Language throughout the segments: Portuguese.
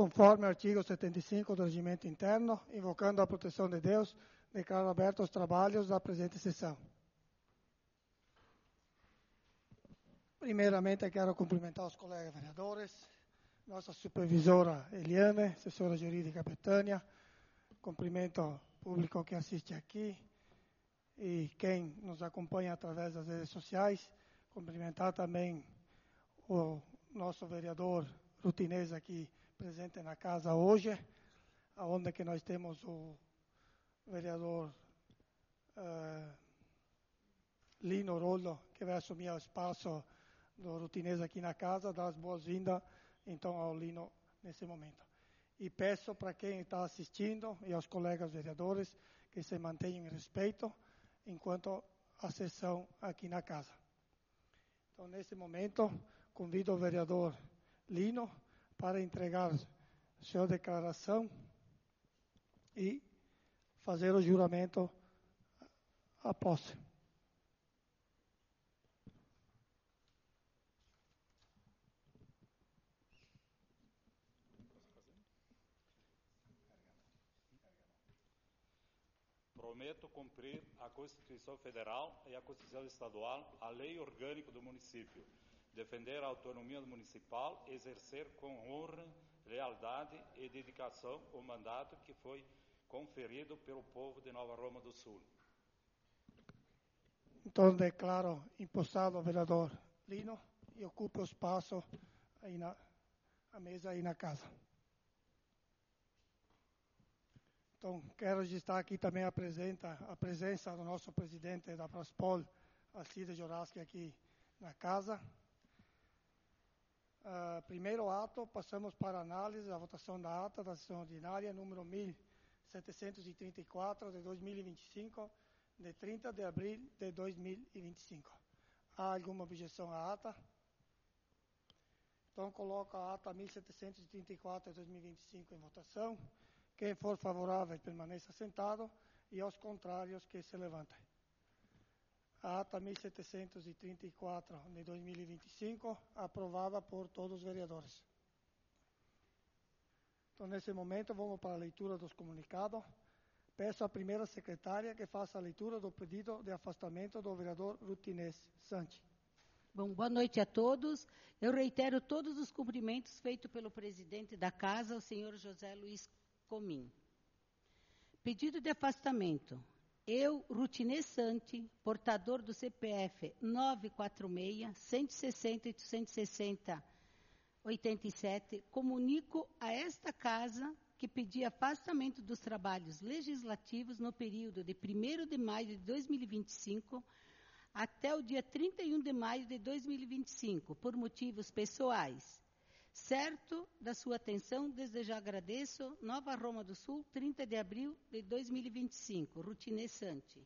Conforme ao artigo 75 do Regimento Interno, invocando a proteção de Deus, declaro abertos os trabalhos da presente sessão. Primeiramente, quero cumprimentar os colegas vereadores, nossa supervisora Eliane, assessora jurídica Betânia, cumprimento o público que assiste aqui e quem nos acompanha através das redes sociais, cumprimentar também o nosso vereador Rutinês aqui presente na casa hoje, onde que nós temos o vereador Lino Rollo, que vai assumir o espaço do Rutinês aqui na casa, dar as boas-vindas então ao Lino nesse momento. E peço para quem está assistindo e aos colegas vereadores que se mantenham em respeito enquanto a sessão aqui na casa. Então, nesse momento, convido o vereador Lino para entregar sua declaração e fazer o juramento à posse. Prometo cumprir a Constituição Federal e a Constituição Estadual, a lei orgânica do município, defender a autonomia municipal, exercer com honra, lealdade e dedicação o mandato que foi conferido pelo povo de Nova Roma do Sul. Então, declaro empossado o vereador Lino e ocupo o espaço aí a mesa aí na casa. Então, quero registrar aqui também a presença do nosso presidente da Praspol, Alcide Joraski, aqui na casa. Primeiro ato, passamos para a análise, a votação da ata da sessão ordinária, número 1734 de 2025, de 30 de abril de 2025. Há alguma objeção à ata? Então, coloco a ata 1734 de 2025 em votação. Quem for favorável, permaneça sentado, e aos contrários, que se levantem. A ata 1734 de 2025, aprovada por todos os vereadores. Então, nesse momento, vamos para a leitura dos comunicados. Peço à primeira secretária que faça a leitura do pedido de afastamento do vereador Rutinês Santi. Bom, boa noite a todos. Eu reitero todos os cumprimentos feitos pelo presidente da casa, o senhor José Luiz Comim. Pedido de afastamento. Eu, Rutinês Santi, portador do CPF 946-160-860-87, comunico a esta casa que pedi afastamento dos trabalhos legislativos no período de 1º de maio de 2025 até o dia 31 de maio de 2025, por motivos pessoais. Certo da sua atenção, desde já agradeço. Nova Roma do Sul, 30 de abril de 2025. Rutinês Santi.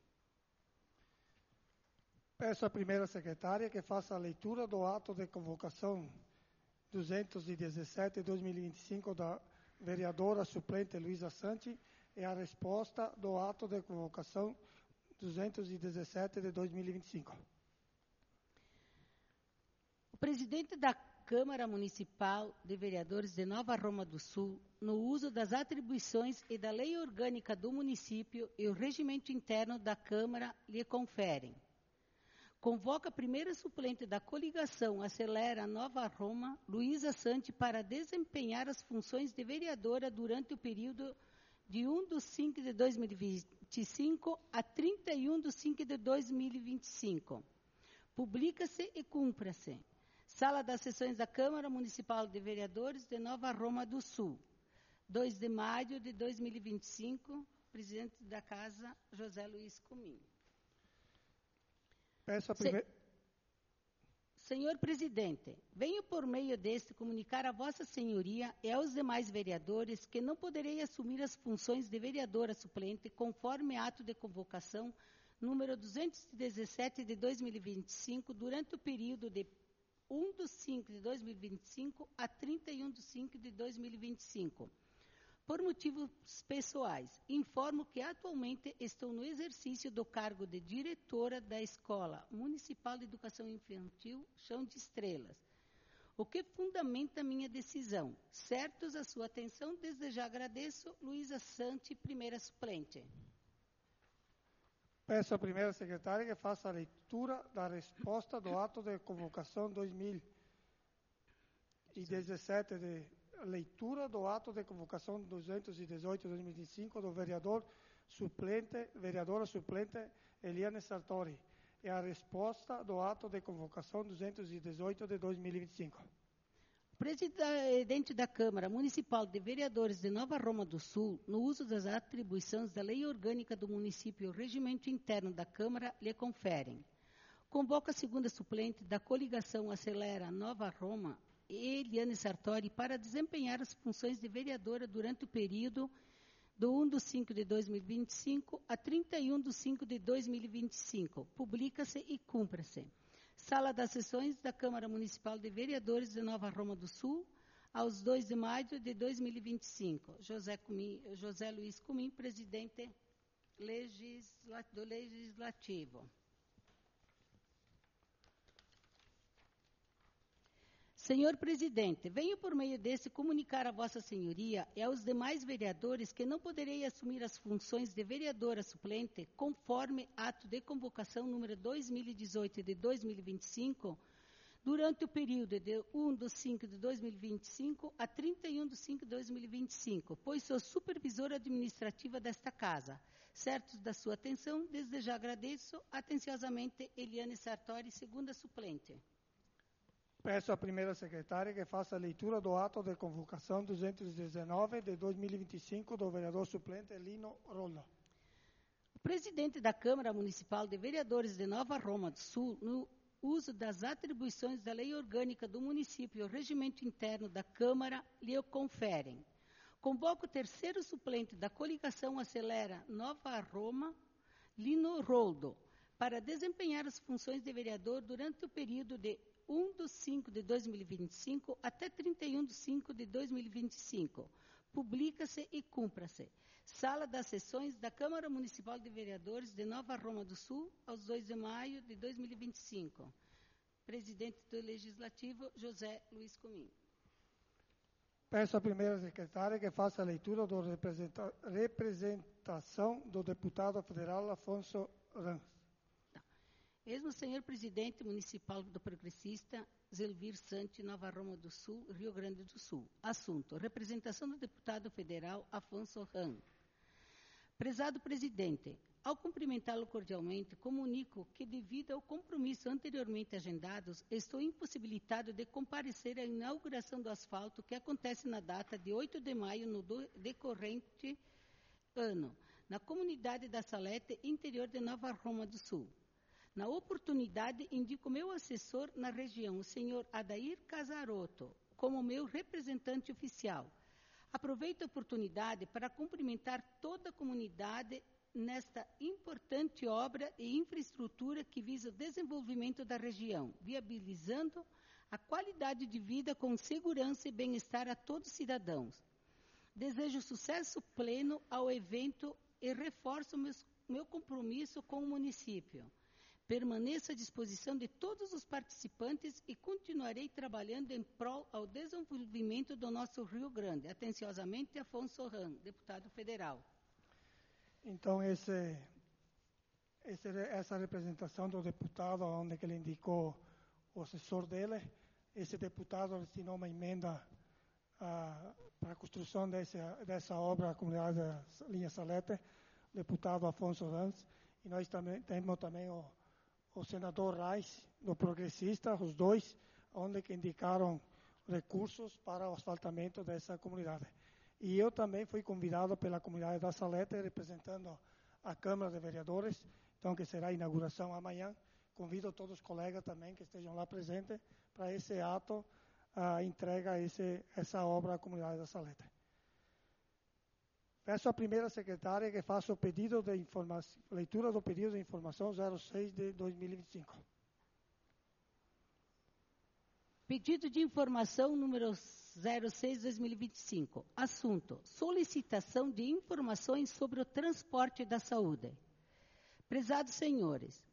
Peço à primeira secretária que faça a leitura do ato de convocação 217 de 2025 da vereadora suplente Luísa Santi e a resposta do ato de convocação 217 de 2025. O presidente da Câmara Municipal de Vereadores de Nova Roma do Sul, no uso das atribuições e da lei orgânica do município e o regimento interno da Câmara lhe conferem. Convoca a primeira suplente da coligação Acelera Nova Roma, Luísa Santi, para desempenhar as funções de vereadora durante o período de 1/5 de 2025 a 31/5 de 2025. Publica-se e cumpra-se. Sala das Sessões da Câmara Municipal de Vereadores de Nova Roma do Sul, 2 de maio de 2025, presidente da Casa, José Luiz Comim. Peço a primeira... Senhor presidente, venho por meio deste comunicar a Vossa Senhoria e aos demais vereadores que não poderei assumir as funções de vereadora suplente conforme ato de convocação número 217 de 2025 durante o período de 1/5 de 2025 a 31/5 de 2025. Por motivos pessoais, informo que atualmente estou no exercício do cargo de diretora da Escola Municipal de Educação Infantil Chão de Estrelas. o que fundamenta minha decisão. Certos a sua atenção, desde já agradeço. Luísa Santi, primeira suplente. Peço à primeira secretária que faça a leitura da resposta do ato de convocação 2017, de leitura do ato de convocação 218-2025 do vereadora suplente Eliane Sartori, e a resposta do ato de convocação 218 de 2025. O presidente da Câmara Municipal de Vereadores de Nova Roma do Sul, no uso das atribuições da Lei Orgânica do Município e o Regimento Interno da Câmara, lhe conferem. Convoca a segunda suplente da coligação Acelera Nova Roma, Eliane Sartori, para desempenhar as funções de vereadora durante o período do 1/5 de 2025 a 31/5 de 2025. Publica-se e cumpra-se. Sala das Sessões da Câmara Municipal de Vereadores de Nova Roma do Sul, aos 2 de maio de 2025. José Luiz Cumim, presidente do Legislativo. Senhor presidente, venho por meio deste comunicar a Vossa Senhoria e aos demais vereadores que não poderei assumir as funções de vereadora suplente conforme ato de convocação número 2018 de 2025, durante o período de 1/5 de 2025 a 31/5 de 2025, pois sou supervisora administrativa desta casa. Certos da sua atenção, desde já agradeço atenciosamente Eliane Sartori, segunda suplente. Peço à primeira secretária que faça a leitura do ato de convocação 219 de 2025 do vereador suplente Lino Rollo. O presidente da Câmara Municipal de Vereadores de Nova Roma do Sul, no uso das atribuições da Lei Orgânica do Município e o Regimento Interno da Câmara, lhe conferem. Convoco o terceiro suplente da coligação Acelera Nova Roma, Lino Rollo, para desempenhar as funções de vereador durante o período de 1/5 de 2025 até 31/5 de 2025. Publica-se e cumpra-se. Sala das Sessões da Câmara Municipal de Vereadores de Nova Roma do Sul, aos 2 de maio de 2025. Presidente do Legislativo, José Luiz Cumim. Peço à primeira secretária que faça a leitura da representação do deputado federal Afonso Ramos. Mesmo senhor presidente municipal do Progressista, Zelvir Santi, Nova Roma do Sul, Rio Grande do Sul. Assunto: representação do deputado federal Afonso Ramos. Prezado presidente, ao cumprimentá-lo cordialmente, comunico que, devido ao compromisso anteriormente agendados, estou impossibilitado de comparecer à inauguração do asfalto que acontece na data de 8 de maio no decorrente ano, na comunidade da Salete, interior de Nova Roma do Sul. Na oportunidade, indico meu assessor na região, o senhor Adair Casarotto, como meu representante oficial. Aproveito a oportunidade para cumprimentar toda a comunidade nesta importante obra e infraestrutura que visa o desenvolvimento da região, viabilizando a qualidade de vida com segurança e bem-estar a todos os cidadãos. Desejo sucesso pleno ao evento e reforço meu compromisso com o município. Permaneço à disposição de todos os participantes e continuarei trabalhando em prol ao desenvolvimento do nosso Rio Grande. Atenciosamente, Afonso Ramos, deputado federal. Então, essa representação do deputado, onde que ele indicou o assessor dele, esse deputado destinou uma emenda para a construção dessa obra, a comunidade da linha Salete, deputado Afonso Ramos, e nós também temos também o senador Reis, do Progressista, os dois, onde que indicaram recursos para o asfaltamento dessa comunidade. E eu também fui convidado pela comunidade da Salete, representando a Câmara de Vereadores, então que será a inauguração amanhã. Convido todos os colegas também que estejam lá presentes para esse ato, a entrega essa obra à comunidade da Salete. Peço à primeira secretária que faça o pedido de informação, leitura do pedido de informação 06 de 2025. Pedido de informação número 06/2025. Assunto: solicitação de informações sobre o transporte da saúde. Prezados senhores,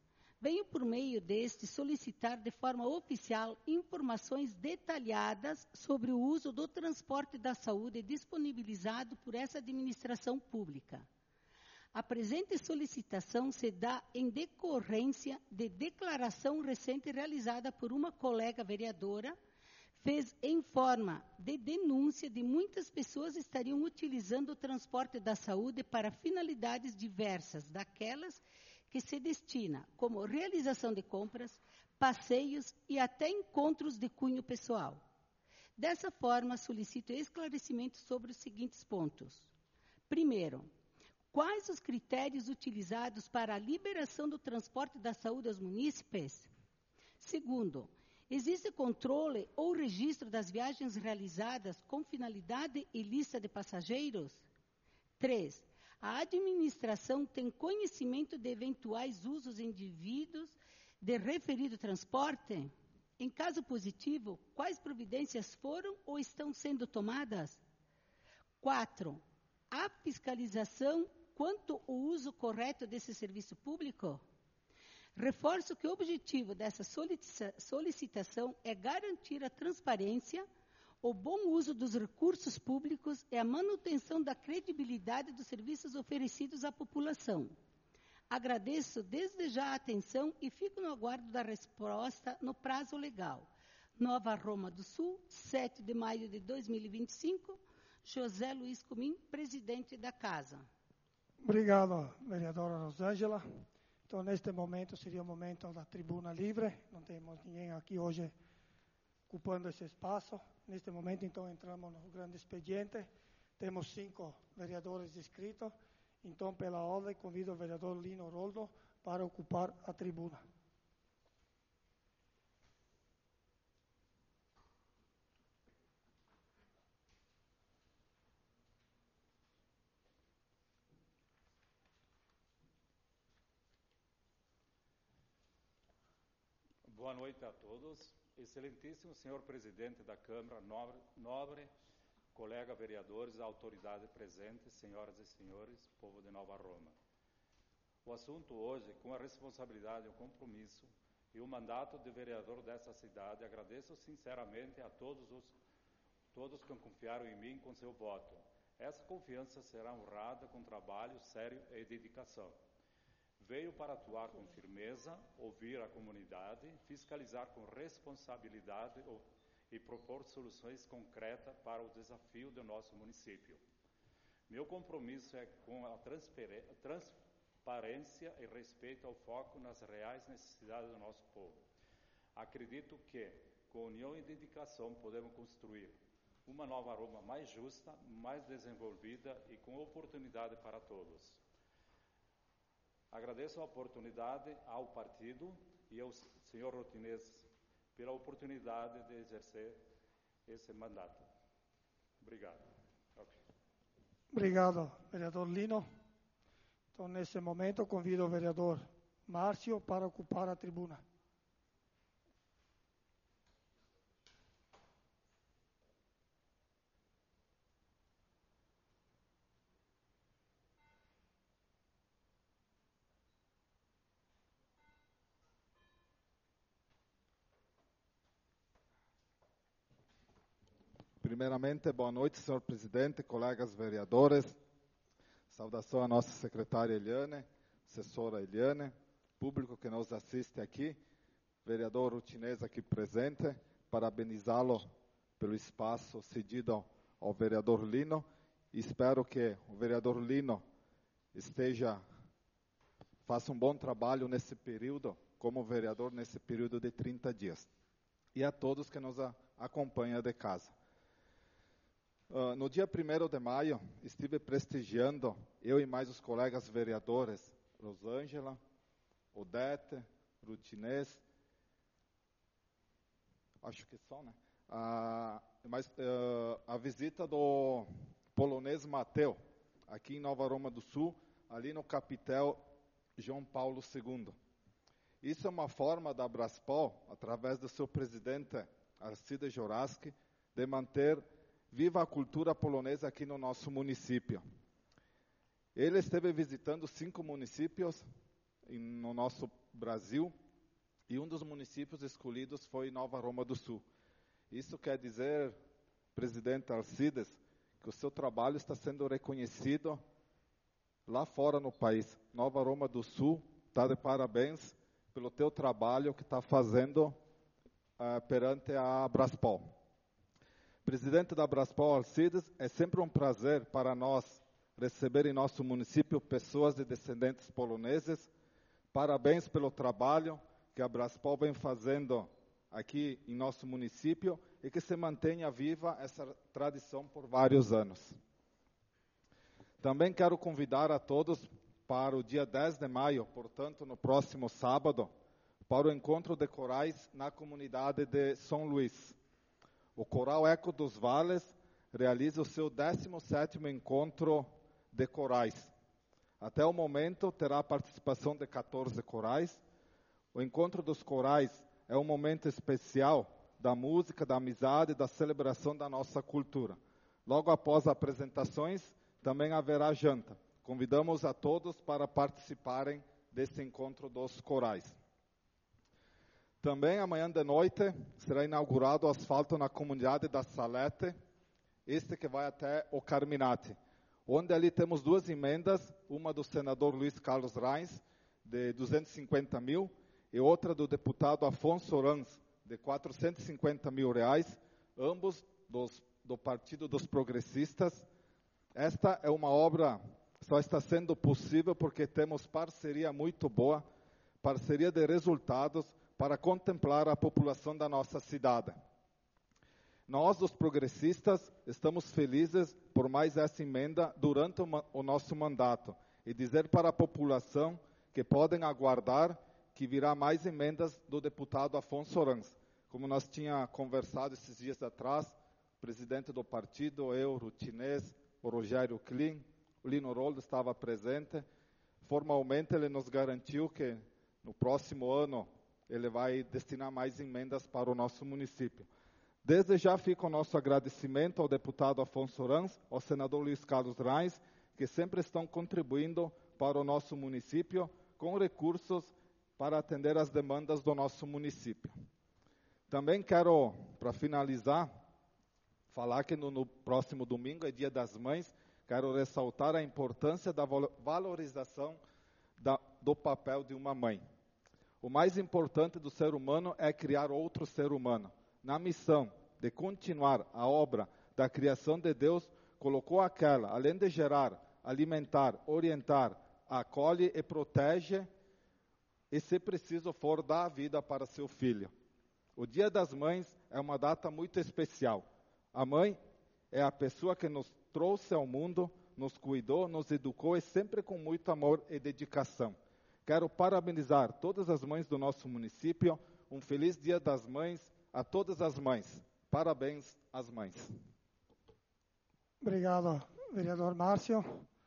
venho por meio deste solicitar de forma oficial informações detalhadas sobre o uso do transporte da saúde disponibilizado por essa administração pública. A presente solicitação se dá em decorrência de declaração recente realizada por uma colega vereadora, fez em forma de denúncia de muitas pessoas estariam utilizando o transporte da saúde para finalidades diversas daquelas que se destina como realização de compras, passeios e até encontros de cunho pessoal. Dessa forma, solicito esclarecimentos sobre os seguintes pontos. Primeiro, quais os critérios utilizados para a liberação do transporte da saúde aos munícipes? Segundo, existe controle ou registro das viagens realizadas com finalidade e lista de passageiros? 3. A administração tem conhecimento de eventuais usos indevidos de referido transporte? Em caso positivo, quais providências foram ou estão sendo tomadas? 4. Há fiscalização quanto ao uso correto desse serviço público? Reforço que o objetivo dessa solicitação é garantir a transparência, o bom uso dos recursos públicos e a manutenção da credibilidade dos serviços oferecidos à população. Agradeço desde já a atenção e fico no aguardo da resposta no prazo legal. Nova Roma do Sul, 7 de maio de 2025, José Luiz Comim, presidente da Casa. Obrigado, vereadora Rosângela. Então, neste momento, seria o momento da tribuna livre. Não temos ninguém aqui hoje ocupando esse espaço. Neste momento, então, entramos no grande expediente. Temos 5 vereadores inscritos. Então, pela ordem, convido o vereador Lino Roldo para ocupar a tribuna. Boa noite a todos. Excelentíssimo senhor presidente da Câmara, nobre colega vereadores, autoridade presente, senhoras e senhores, povo de Nova Roma. O assunto hoje, com a responsabilidade, o compromisso e o mandato de vereador dessa cidade, agradeço sinceramente a todos que confiaram em mim com seu voto. Essa confiança será honrada com trabalho sério e dedicação. Veio para atuar com firmeza, ouvir a comunidade, fiscalizar com responsabilidade e propor soluções concretas para o desafio do nosso município. Meu compromisso é com a transparência e respeito ao foco nas reais necessidades do nosso povo. Acredito que, com união e dedicação, podemos construir uma Nova Roma mais justa, mais desenvolvida e com oportunidade para todos. Agradeço a oportunidade ao partido e ao senhor Rutinês pela oportunidade de exercer esse mandato. Obrigado. Okay. Obrigado, vereador Lino. Então, nesse momento, convido o vereador Márcio para ocupar a tribuna. Primeiramente, boa noite, senhor presidente, colegas vereadores. Saudação à nossa secretária Eliane, assessora Eliane, público que nos assiste aqui, vereador Rutinês aqui presente, parabenizá-lo pelo espaço cedido ao vereador Lino. Espero que o vereador Lino faça um bom trabalho nesse período, como vereador nesse período de 30 dias. E a todos que nos acompanham de casa. No dia 1º de maio, estive prestigiando, eu e mais os colegas vereadores, Rosângela, Odete, Rutinês, acho que só, né? A visita do polonês Mateu, aqui em Nova Roma do Sul, ali no capitel João Paulo II. Isso é uma forma da Braspol, através do seu presidente, Arcide Joraski, de manter viva a cultura polonesa aqui no nosso município. Ele esteve visitando 5 municípios no no nosso Brasil, e um dos municípios escolhidos foi Nova Roma do Sul. Isso quer dizer, presidente Alcides, que o seu trabalho está sendo reconhecido lá fora no país. Nova Roma do Sul está de parabéns pelo teu trabalho que está fazendo perante a Braspol. Presidente da Braspol, Alcides, é sempre um prazer para nós receber em nosso município pessoas de descendentes poloneses. Parabéns pelo trabalho que a Braspol vem fazendo aqui em nosso município e que se mantenha viva essa tradição por vários anos. Também quero convidar a todos para o dia 10 de maio, portanto, no próximo sábado, para o encontro de corais na comunidade de São Luís. O Coral Eco dos Vales realiza o seu 17º encontro de corais. Até o momento, terá a participação de 14 corais. O encontro dos corais é um momento especial da música, da amizade, da celebração da nossa cultura. Logo após as apresentações, também haverá janta. Convidamos a todos para participarem desse encontro dos corais. Também amanhã de noite será inaugurado o asfalto na comunidade da Salete, este que vai até o Carminati, onde ali temos duas emendas, uma do senador Luiz Carlos Reis, de 250 mil, e outra do deputado Afonso Orans, de 450 mil reais, ambos do Partido dos Progressistas. Esta é uma obra que só está sendo possível porque temos parceria muito boa, parceria de resultados, para contemplar a população da nossa cidade. Nós, os progressistas, estamos felizes por mais essa emenda durante o nosso mandato e dizer para a população que podem aguardar que virá mais emendas do deputado Afonso Orans. Como nós tínhamos conversado esses dias atrás, o presidente do partido, eu, Rutinês, o Rogério Klin, o Lino Roldo estava presente. Formalmente ele nos garantiu que no próximo ano ele vai destinar mais emendas para o nosso município. Desde já fica o nosso agradecimento ao deputado Afonso Orans, ao senador Luiz Carlos Reis, que sempre estão contribuindo para o nosso município com recursos para atender as demandas do nosso município. Também quero, para finalizar, falar que no próximo domingo é Dia das Mães. Quero ressaltar a importância da valorização do papel de uma mãe. O mais importante do ser humano é criar outro ser humano. Na missão de continuar a obra da criação de Deus, colocou aquela, além de gerar, alimentar, orientar, acolhe e protege, e se preciso for, dá a vida para seu filho. O Dia das Mães é uma data muito especial. A mãe é a pessoa que nos trouxe ao mundo, nos cuidou, nos educou e sempre com muito amor e dedicação. Quero parabenizar todas as mães do nosso município. Um feliz Dia das Mães a todas as mães. Parabéns às mães. Obrigado, vereador Márcio.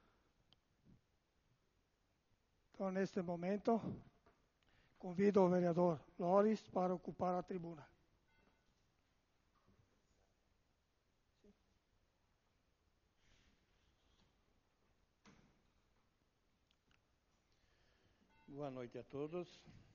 Então, neste momento, convido o vereador Loris para ocupar a tribuna. Boa noite a todos.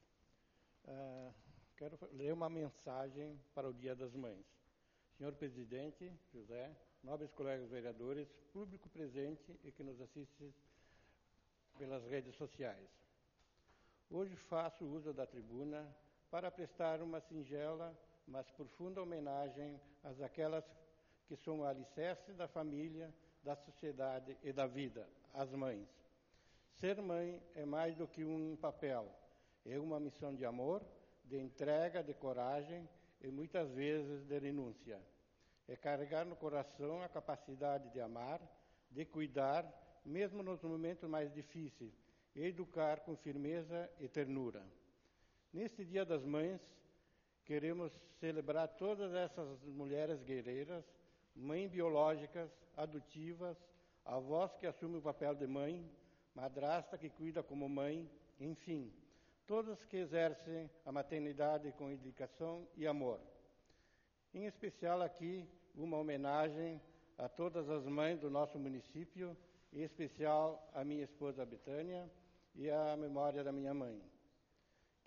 Quero ler uma mensagem para o Dia das Mães. Senhor Presidente José, nobres colegas vereadores, público presente e que nos assiste pelas redes sociais. Hoje faço uso da tribuna para prestar uma singela, mas profunda homenagem às aquelas que são o alicerce da família, da sociedade e da vida, as mães. Ser mãe é mais do que um papel, é uma missão de amor, de entrega, de coragem e muitas vezes de renúncia. É carregar no coração a capacidade de amar, de cuidar, mesmo nos momentos mais difíceis, e educar com firmeza e ternura. Neste Dia das Mães, queremos celebrar todas essas mulheres guerreiras, mães biológicas, adotivas, avós que assumem o papel de mãe, madrasta que cuida como mãe, enfim, todas que exercem a maternidade com dedicação e amor. Em especial aqui, uma homenagem a todas as mães do nosso município, em especial a minha esposa Betânia e a memória da minha mãe.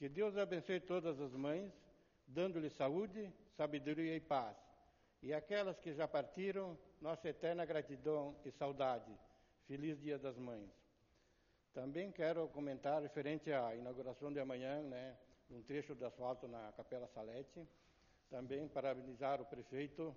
Que Deus abençoe todas as mães, dando-lhes saúde, sabedoria e paz. E aquelas que já partiram, nossa eterna gratidão e saudade. Feliz Dia das Mães. Também quero comentar referente à inauguração de amanhã, né, um trecho de asfalto na Capela Salete. Também parabenizar o prefeito,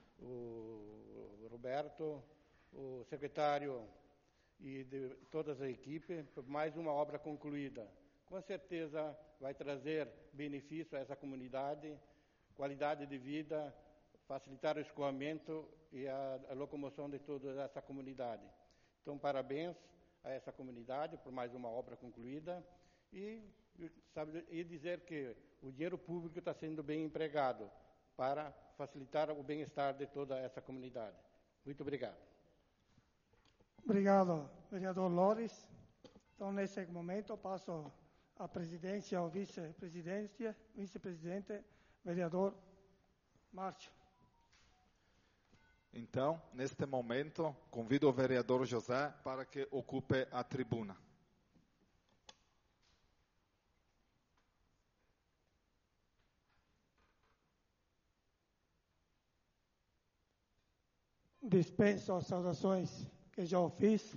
o Roberto, o secretário e de toda a equipe por mais uma obra concluída. Com certeza vai trazer benefício a essa comunidade, qualidade de vida, facilitar o escoamento e a locomoção de toda essa comunidade. Então, parabéns a essa comunidade por mais uma obra concluída e dizer que o dinheiro público está sendo bem empregado para facilitar o bem-estar de toda essa comunidade. Muito obrigado. Obrigado, vereador Loris. Então, nesse momento, eu passo a presidência ao vice-presidente, vereador Márcio. Então, neste momento, convido o vereador José para que ocupe a tribuna. Dispenso as saudações que já fiz.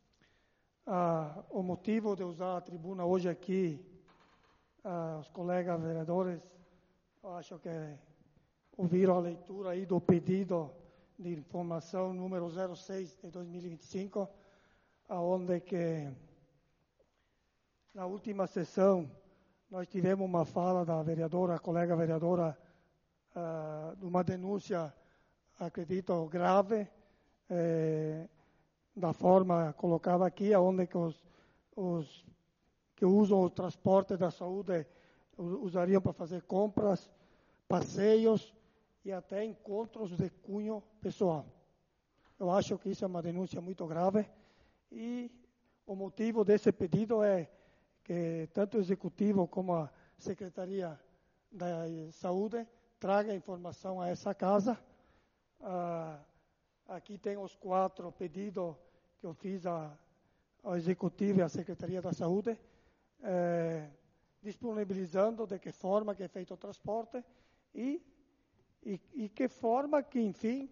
O motivo de usar a tribuna hoje aqui, os colegas vereadores, eu acho que ouviram a leitura aí do pedido de informação número 06 de 2025, onde que na última sessão nós tivemos uma fala da vereadora, colega vereadora, de uma denúncia, acredito, grave, da forma colocada aqui, onde que os que usam o transporte da saúde usariam para fazer compras, passeios e até encontros de cunho pessoal. Eu acho que isso é uma denúncia muito grave e o motivo desse pedido é que tanto o Executivo como a Secretaria da Saúde traga informação a essa casa. Aqui tem os 4 pedidos que eu fiz ao Executivo e à Secretaria da Saúde, disponibilizando de que forma que é feito o transporte e que forma que, enfim,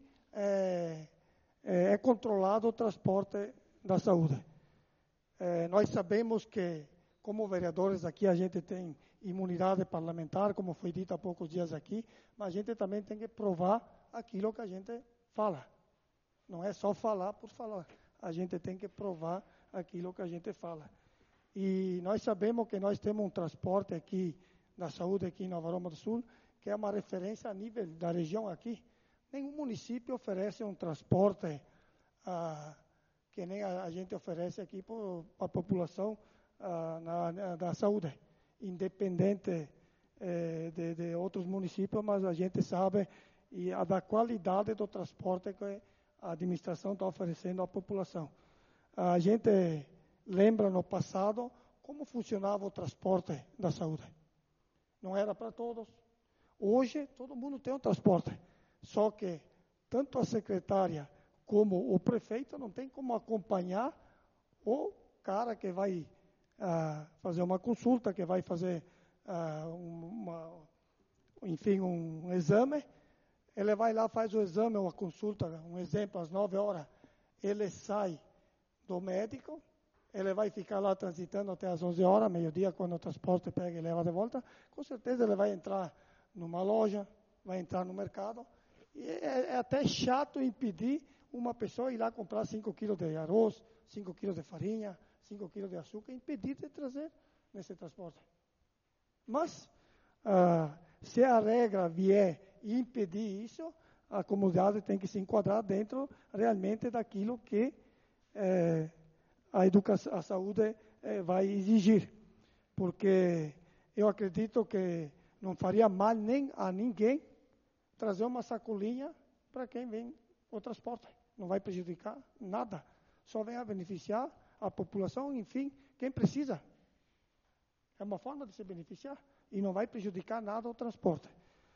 é controlado o transporte da saúde. Nós sabemos que, como vereadores aqui, a gente tem imunidade parlamentar, como foi dito há poucos dias aqui, mas a gente também tem que provar aquilo que a gente fala. Não é só falar por falar. A gente tem que provar aquilo que a gente fala. E nós sabemos que nós temos um transporte aqui da saúde aqui em Nova Roma do Sul, que é uma referência a nível da região aqui. Nenhum município oferece um transporte que nem a gente oferece aqui para a população da saúde, independente de outros municípios, mas a gente sabe da qualidade do transporte que a administração está oferecendo à população. A gente lembra no passado como funcionava o transporte da saúde. Não era para todos. Hoje, todo mundo tem um transporte. Só que tanto a secretária como o prefeito não tem como acompanhar o cara que vai fazer uma consulta, que vai fazer um exame. Ele vai lá, faz o exame ou a consulta, um exemplo, às 9 horas. Ele sai do médico, ele vai ficar lá transitando até às 11 horas, meio-dia, quando o transporte pega e leva de volta. Com certeza ele vai entrar numa loja, vai entrar no mercado. E é até chato impedir uma pessoa ir lá comprar 5 quilos de arroz, 5 quilos de farinha, 5 quilos de açúcar, impedir de trazer nesse transporte. Mas, se a regra vier impedir isso, a comunidade tem que se enquadrar dentro realmente daquilo que a saúde vai exigir. Porque eu acredito que não faria mal nem a ninguém trazer uma sacolinha para quem vem o transporte. Não vai prejudicar nada. Só vem a beneficiar a população, enfim, quem precisa. É uma forma de se beneficiar e não vai prejudicar nada o transporte.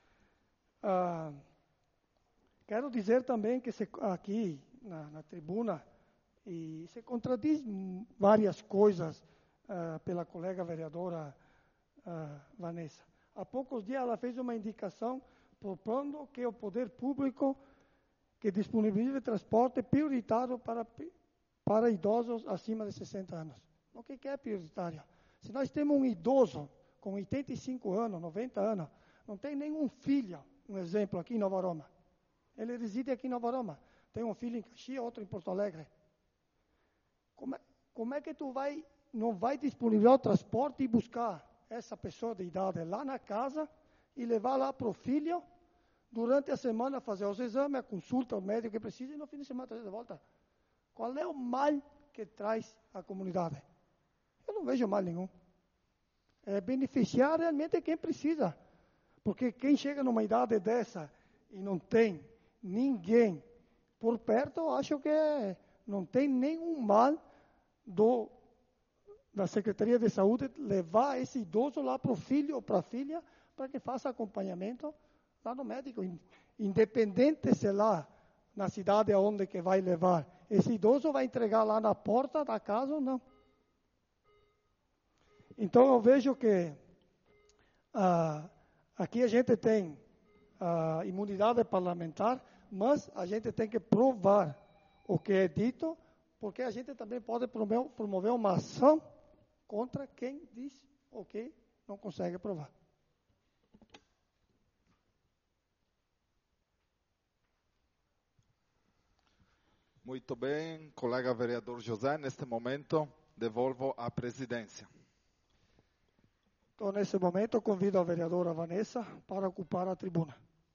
Quero dizer também que aqui na tribuna, e se contradiz várias coisas pela colega vereadora Vanessa. Há poucos dias ela fez uma indicação propondo que o poder público que disponibilize transporte prioritário para idosos acima de 60 anos. O que é prioritário? Se nós temos um idoso com 85 anos, 90 anos, não tem nenhum filho, um exemplo, aqui em Nova Aroma. Ele reside aqui em Nova Aroma. Tem um filho em Caxias, outro em Porto Alegre. Como é que tu não vai disponibilizar o transporte e buscar essa pessoa de idade lá na casa e levar lá para o filho, durante a semana fazer os exames, a consulta, o médico que precisa, e no fim de semana trazer de volta? Qual é o mal que traz à comunidade? Eu não vejo mal nenhum. É beneficiar realmente quem precisa. Porque quem chega numa idade dessa e não tem ninguém por perto, eu acho que não tem nenhum mal da Secretaria de Saúde levar esse idoso lá para o filho ou para a filha para que faça acompanhamento lá no médico. Independente se lá na cidade aonde que vai levar, esse idoso vai entregar lá na porta da casa ou não. Então eu vejo que aqui a gente tem imunidade parlamentar, mas a gente tem que provar o que é dito, porque a gente também pode promover uma ação contra quem diz o que não consegue provar. Muito bem, colega vereador José, neste momento devolvo a presidência. Então, nesse momento, eu convido a vereadora Vanessa para ocupar a tribuna.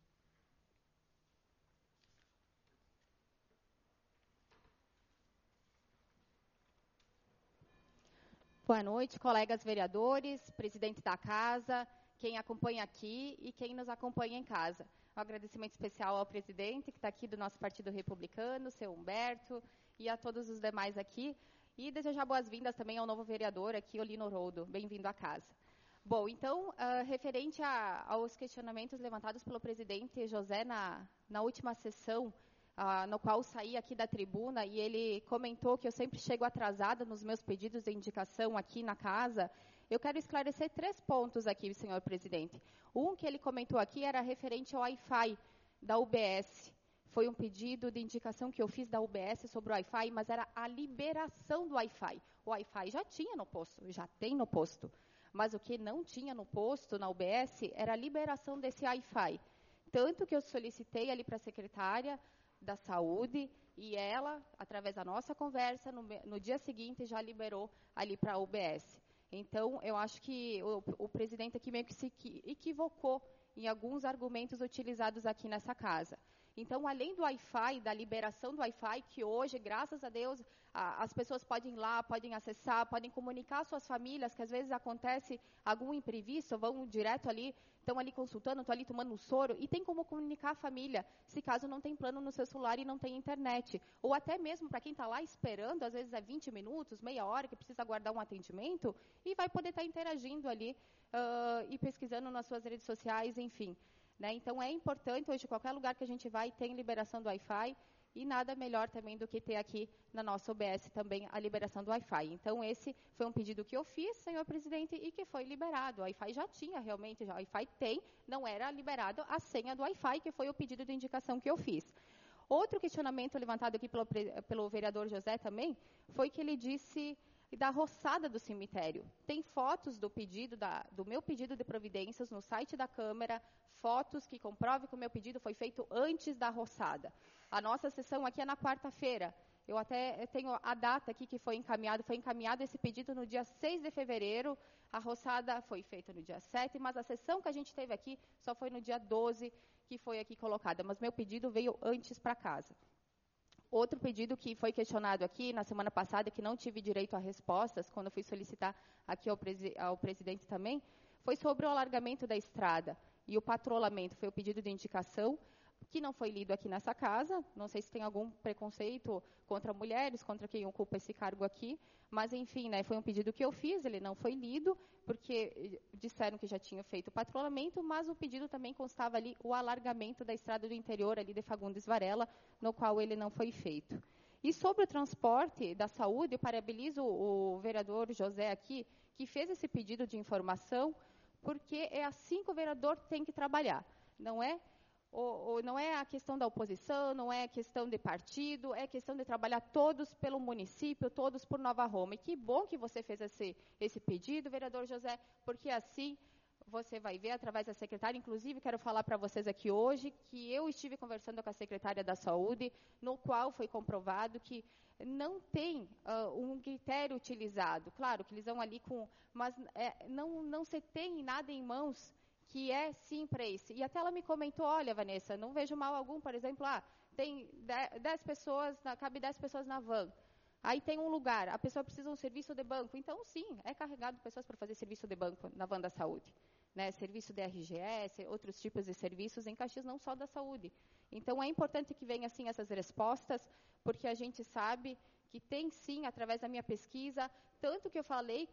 Boa noite, colegas vereadores, presidente da casa, quem acompanha aqui e quem nos acompanha em casa. Um agradecimento especial ao presidente, que está aqui do nosso Partido Republicano, seu Humberto, e a todos os demais aqui. E desejar boas-vindas também ao novo vereador aqui, Olino Roldo. Bem-vindo à casa. Bom, então, referente aos questionamentos levantados pelo presidente José na última sessão, no qual saí aqui da tribuna, e ele comentou que eu sempre chego atrasada nos meus pedidos de indicação aqui na casa, eu quero esclarecer 3 pontos aqui, senhor presidente. Um que ele comentou aqui era referente ao Wi-Fi da UBS. Foi um pedido de indicação que eu fiz da UBS sobre o Wi-Fi, mas era a liberação do Wi-Fi. O Wi-Fi já tinha no posto, já tem no posto. Mas o que não tinha no posto, na UBS, era a liberação desse Wi-Fi. Tanto que eu solicitei ali para a secretária da Saúde, e ela, através da nossa conversa, no dia seguinte já liberou ali para a UBS. Então, eu acho que o presidente aqui meio que se equivocou em alguns argumentos utilizados aqui nessa casa. Então, além do Wi-Fi, da liberação do Wi-Fi, que hoje, graças a Deus, as pessoas podem ir lá, podem acessar, podem comunicar suas famílias, que às vezes acontece algum imprevisto, vão direto ali, estão ali consultando, estão ali tomando um soro, e tem como comunicar a família, se caso não tem plano no seu celular e não tem internet. Ou até mesmo para quem está lá esperando, às vezes é 20 minutos, meia hora, que precisa aguardar um atendimento, e vai poder estar interagindo ali e pesquisando nas suas redes sociais, enfim. Né? Então, é importante, hoje, qualquer lugar que a gente vai, tem liberação do Wi-Fi, e nada melhor também do que ter aqui na nossa OBS também a liberação do Wi-Fi. Então, esse foi um pedido que eu fiz, senhor presidente, e que foi liberado. O Wi-Fi já tinha, realmente, o Wi-Fi tem, não era liberado a senha do Wi-Fi, que foi o pedido de indicação que eu fiz. Outro questionamento levantado aqui pelo vereador José também, foi que ele disse da roçada do cemitério. Tem fotos do meu pedido de providências no site da Câmara, fotos que comprovam que o meu pedido foi feito antes da roçada. A nossa sessão aqui é na quarta-feira. Eu até tenho a data aqui que foi encaminhado esse pedido no dia 6 de fevereiro, a roçada foi feita no dia 7, mas a sessão que a gente teve aqui só foi no dia 12 que foi aqui colocada, mas meu pedido veio antes para casa. Outro pedido que foi questionado aqui na semana passada, que não tive direito a respostas, quando fui solicitar aqui ao presidente também, foi sobre o alargamento da estrada e o patrulhamento. Foi o pedido de indicação, que não foi lido aqui nessa casa. Não sei se tem algum preconceito contra mulheres, contra quem ocupa esse cargo aqui, mas, enfim, né, foi um pedido que eu fiz, ele não foi lido, porque disseram que já tinha feito o patrulhamento, mas o pedido também constava ali o alargamento da estrada do interior, ali de Fagundes Varela, no qual ele não foi feito. E sobre o transporte da saúde, eu parabenizo o vereador José aqui, que fez esse pedido de informação, porque é assim que o vereador tem que trabalhar. Não é a questão da oposição, não é a questão de partido, é questão de trabalhar todos pelo município, todos por Nova Roma. E que bom que você fez esse pedido, vereador José, porque assim você vai ver através da secretária. Inclusive, quero falar para vocês aqui hoje que eu estive conversando com a secretária da Saúde, no qual foi comprovado que não tem um critério utilizado. Claro que eles vão ali mas não se tem nada em mãos que é sim para isso. E até ela me comentou, olha, Vanessa, não vejo mal algum, por exemplo, tem 10 pessoas, cabe 10 pessoas na van. Aí tem um lugar, a pessoa precisa de um serviço de banco. Então, sim, é carregado pessoas para fazer serviço de banco na van da saúde. Né? Serviço de RGS, outros tipos de serviços em Caxias, não só da saúde. Então, é importante que venham, assim, essas respostas, porque a gente sabe que tem, sim, através da minha pesquisa, tanto que eu falei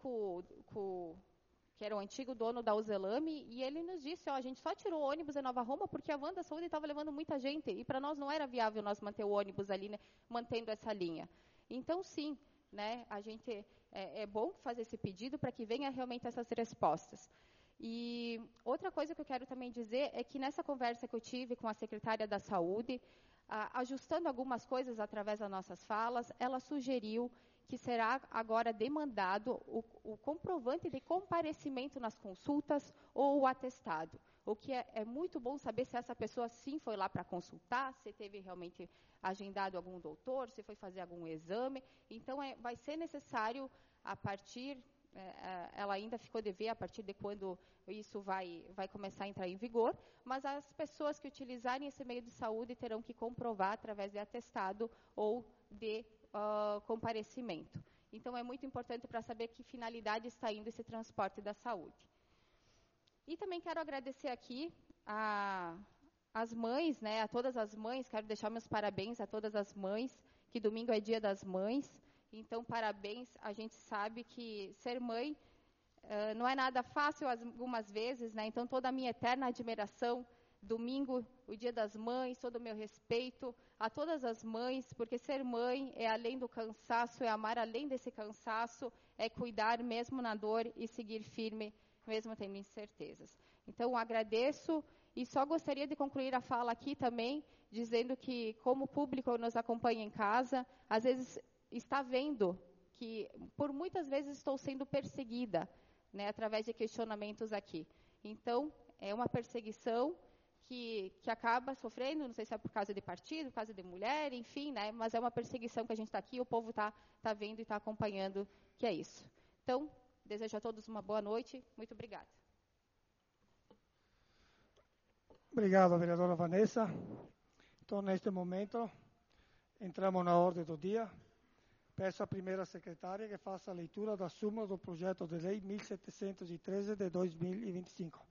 que era o antigo dono da Uzelame, e ele nos disse, a gente só tirou o ônibus em Nova Roma porque a van da saúde estava levando muita gente, e para nós não era viável nós manter o ônibus ali, né, mantendo essa linha. Então, sim, né, a gente é bom fazer esse pedido para que venha realmente essas respostas. E outra coisa que eu quero também dizer é que nessa conversa que eu tive com a secretária da Saúde, ajustando algumas coisas através das nossas falas, ela sugeriu que será agora demandado o comprovante de comparecimento nas consultas ou o atestado. O que é muito bom saber se essa pessoa sim foi lá para consultar, se teve realmente agendado algum doutor, se foi fazer algum exame. Então, vai ser necessário, a partir, ela ainda ficou de ver a partir de quando isso vai começar a entrar em vigor, mas as pessoas que utilizarem esse meio de saúde terão que comprovar através de atestado ou de comparecimento. Então, é muito importante para saber que finalidade está indo esse transporte da saúde. E também quero agradecer aqui às mães, né, a todas as mães, quero deixar meus parabéns a todas as mães, que domingo é dia das mães, então, parabéns, a gente sabe que ser mãe não é nada fácil algumas vezes, né, então toda a minha eterna admiração, domingo, o dia das mães, todo o meu respeito a todas as mães, porque ser mãe é além do cansaço, é amar além desse cansaço, é cuidar mesmo na dor e seguir firme, mesmo tendo incertezas. Então, agradeço e só gostaria de concluir a fala aqui também, dizendo que, como público nos acompanha em casa, às vezes está vendo que, por muitas vezes, estou sendo perseguida, né, através de questionamentos aqui. Então, é uma perseguição que acaba sofrendo, não sei se é por causa de partido, por causa de mulher, enfim, né, mas é uma perseguição que a gente está aqui, o povo está vendo e está acompanhando, que é isso. Então, desejo a todos uma boa noite. Muito obrigada. Obrigado, vereadora Vanessa. Então, neste momento, entramos na ordem do dia. Peço à primeira secretária que faça a leitura da súmula do projeto de lei 1713 de 2025.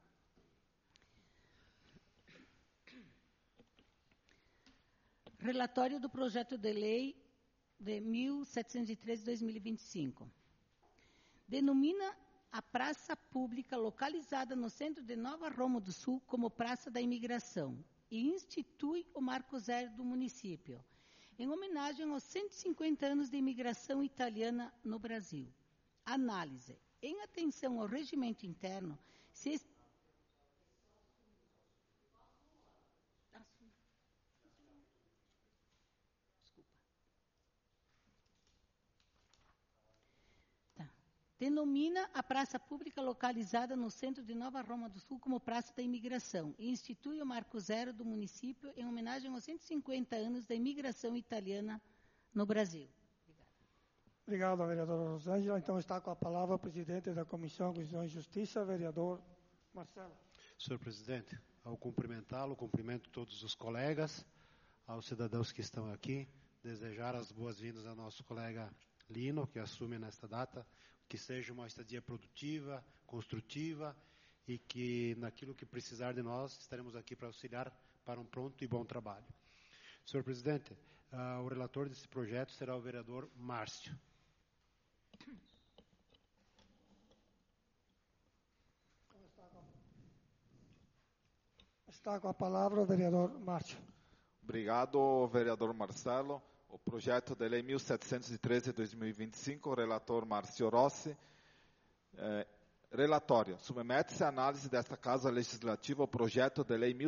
Relatório do projeto de lei de 1713 de 2025. Denomina a praça pública localizada no centro de Nova Roma do Sul como Praça da Imigração e institui o Marco Zero do município, em homenagem aos 150 anos de imigração italiana no Brasil. Análise. Em atenção ao regimento interno, denomina a praça pública localizada no centro de Nova Roma do Sul como Praça da Imigração e institui o Marco Zero do município em homenagem aos 150 anos da imigração italiana no Brasil. Obrigado, vereadora Rosângela. Então, está com a palavra o presidente da Comissão de Constituição e Justiça, vereador Marcelo. Senhor presidente, ao cumprimentá-lo, cumprimento todos os colegas, aos cidadãos que estão aqui, desejar as boas-vindas ao nosso colega Lino, que assume nesta data, que seja uma estadia produtiva, construtiva e que, naquilo que precisar de nós, estaremos aqui para auxiliar para um pronto e bom trabalho. Senhor presidente, o relator desse projeto será o vereador Márcio. Está com a palavra o vereador Márcio. Obrigado, vereador Marcelo. O projeto de lei 1713 de 2025, o relator Márcio Rossi. Relatório. Submete-se à análise desta Casa Legislativa o projeto de Lei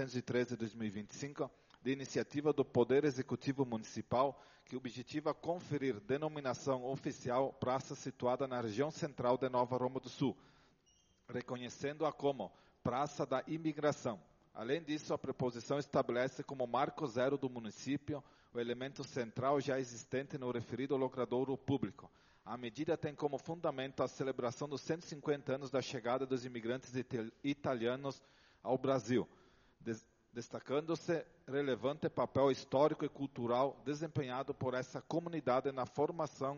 1713/2025, de iniciativa do Poder Executivo Municipal, que objetiva conferir denominação oficial praça situada na região central de Nova Roma do Sul, reconhecendo-a como Praça da Imigração. Além disso, a preposição estabelece como marco zero do município o elemento central já existente no referido logradouro público. A medida tem como fundamento a celebração dos 150 anos da chegada dos imigrantes italianos ao Brasil, destacando-se relevante papel histórico e cultural desempenhado por essa comunidade na formação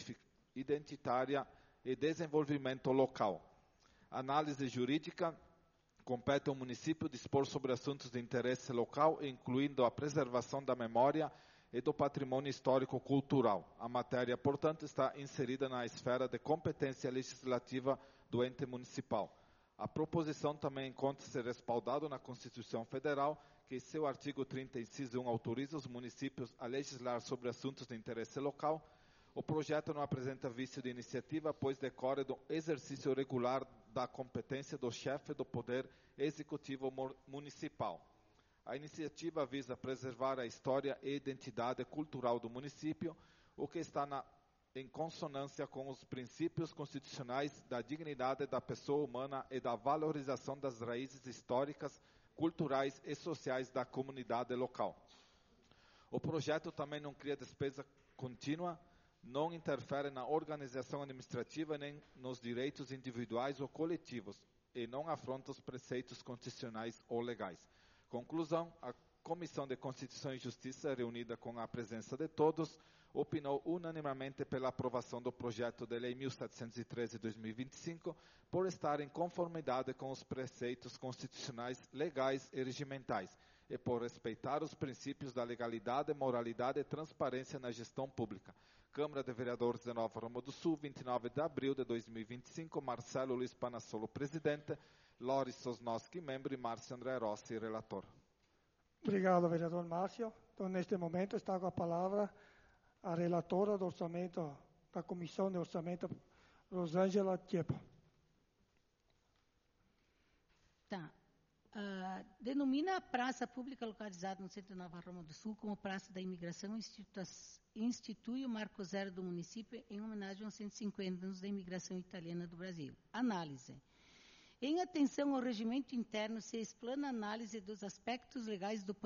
identitária e desenvolvimento local. Análise jurídica. Compete ao município dispor sobre assuntos de interesse local, incluindo a preservação da memória e do patrimônio histórico-cultural. A matéria, portanto, está inserida na esfera de competência legislativa do ente municipal. A proposição também encontra-se respaldada na Constituição Federal, que em seu artigo 30, inciso 1, autoriza os municípios a legislar sobre assuntos de interesse local. O projeto não apresenta vício de iniciativa, pois decorre do exercício regular da competência do chefe do Poder Executivo Municipal. A iniciativa visa preservar a história e identidade cultural do município, o que está em consonância com os princípios constitucionais da dignidade da pessoa humana e da valorização das raízes históricas, culturais e sociais da comunidade local. O projeto também não cria despesa contínua, não interfere na organização administrativa nem nos direitos individuais ou coletivos e não afronta os preceitos constitucionais ou legais. Conclusão, a Comissão de Constituição e Justiça, reunida com a presença de todos, opinou unanimemente pela aprovação do projeto de Lei 1713/2025, por estar em conformidade com os preceitos constitucionais, legais e regimentais, e por respeitar os princípios da legalidade, moralidade e transparência na gestão pública. Câmara de Vereadores de Nova Roma do Sul, 29 de abril de 2025, Marcelo Luiz Panassolo, presidente, Loris Sosnowski, membro, e Márcio André Rossi, relator. Obrigado, vereador Márcio. Então, neste momento, está com a palavra a relatora do orçamento, da Comissão de Orçamento, Rosângela Tiepo. Tá. Denomina a praça pública localizada no centro de Nova Roma do Sul como Praça da Imigração e institui o marco zero do município em homenagem aos 150 anos da imigração italiana do Brasil. Análise. Em atenção ao regimento interno, se explana a análise dos aspectos legais do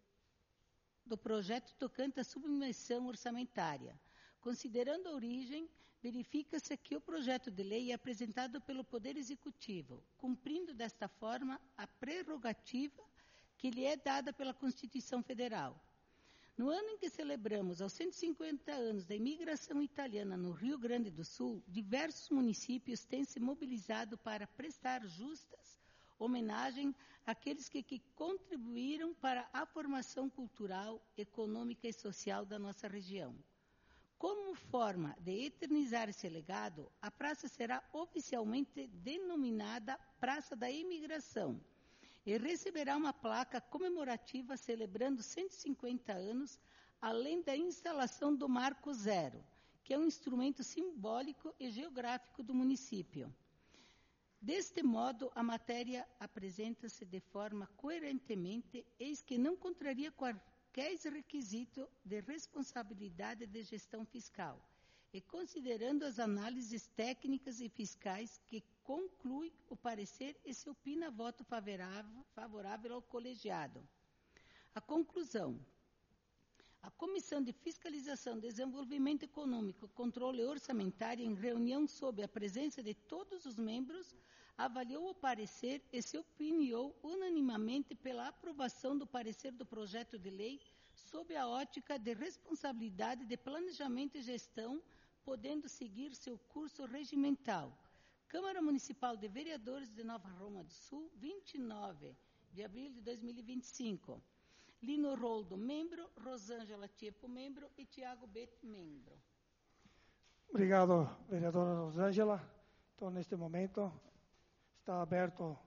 projeto tocante à submissão orçamentária. Considerando a origem, verifica-se que o projeto de lei é apresentado pelo Poder Executivo, cumprindo desta forma a prerrogativa que lhe é dada pela Constituição Federal. No ano em que celebramos aos 150 anos da imigração italiana no Rio Grande do Sul, diversos municípios têm se mobilizado para prestar justas homenagem àqueles que contribuíram para a formação cultural, econômica e social da nossa região. Como forma de eternizar esse legado, a praça será oficialmente denominada Praça da Imigração e receberá uma placa comemorativa celebrando 150 anos, além da instalação do Marco Zero, que é um instrumento simbólico e geográfico do município. Deste modo, a matéria apresenta-se de forma coerentemente, eis que não contraria qualquer requisito de responsabilidade de gestão fiscal, e considerando as análises técnicas e fiscais que conclui o parecer e se opina voto favorável ao colegiado. A conclusão. A Comissão de Fiscalização, Desenvolvimento Econômico, Controle Orçamentário, em reunião sob a presença de todos os membros, avaliou o parecer e se opiniou unanimemente pela aprovação do parecer do projeto de lei sob a ótica de responsabilidade de planejamento e gestão, podendo seguir seu curso regimental. Câmara Municipal de Vereadores de Nova Roma do Sul, 29 de abril de 2025. Lino Roldo, membro, Rosângela Tiepo, membro, e Tiago Beto, membro. Obrigado, vereadora Rosângela. Então, neste momento, está aberto